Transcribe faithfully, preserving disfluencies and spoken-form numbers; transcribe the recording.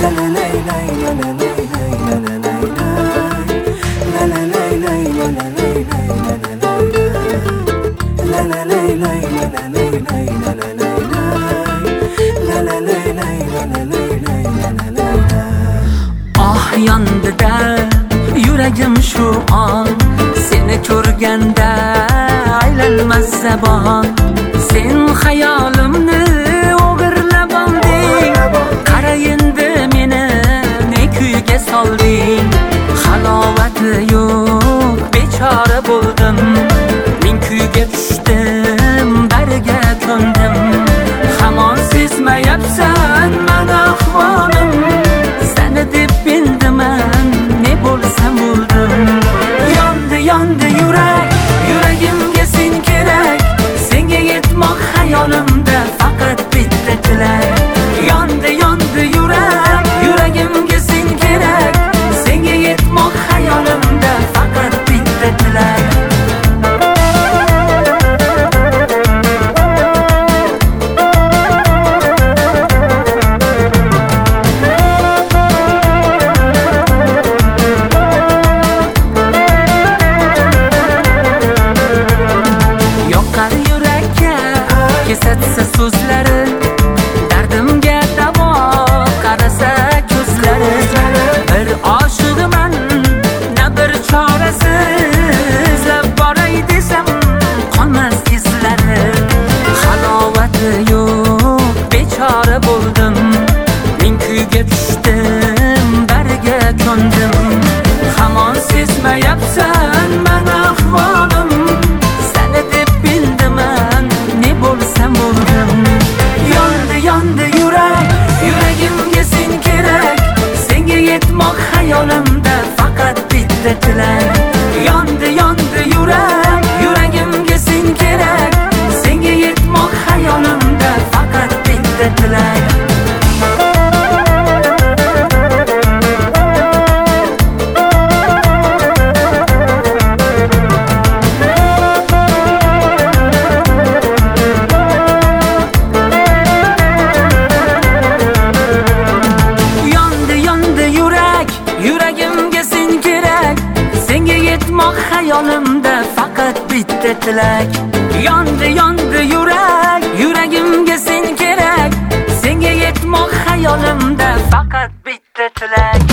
Ah yonda yuragim shu on, seni ko'rganda aylanmas zabon. Sen xayolimni o'g'irlab olding, qara endi meni ne kuyga solding. Halovati yo'q bechora bo'ldim, men kuyga tushdim, bariga ko'ndim. Hamon sezmayapsan meni ahvolim, seni deb bildiman ne bo'lsam bo'ldim. Yondi yondi yurak, yuragimga sen kerak, senga yetmoq hayolimda faqat bitta tilak. Yondi yondi yurak, yuragimga sen kerak, senga yetmoq hayolimda faqat bitta tilak. Kesatsa so'zlari, dardimga davo qarasa ko'zlari. Bir oshiqman, na bir chorasiz, lab boray desam qolmas izlari. Halovati yo'q bechora bo'ldim, men kuyga tushdim, bariga ko'ndim. Hamon sezmayapsan meni ahvolim, seni deb bildiman ne bo'lsam bo'ldim. Yondi yondi yurak, yuragimga sen kerak, senga yetmoq hayolimda faqat bitta tilak. Yondi yondi yurak, yuragimga sen kerak, senga yetmoq hayolimda faqat bitta tilak. Yuragimga sen kerak, senga yetmoq hayolimda faqat bitta tilak. Yondi yondi yurak, yuragimga sen kerak, senga yetmoq hayolimda faqat bitta tilak.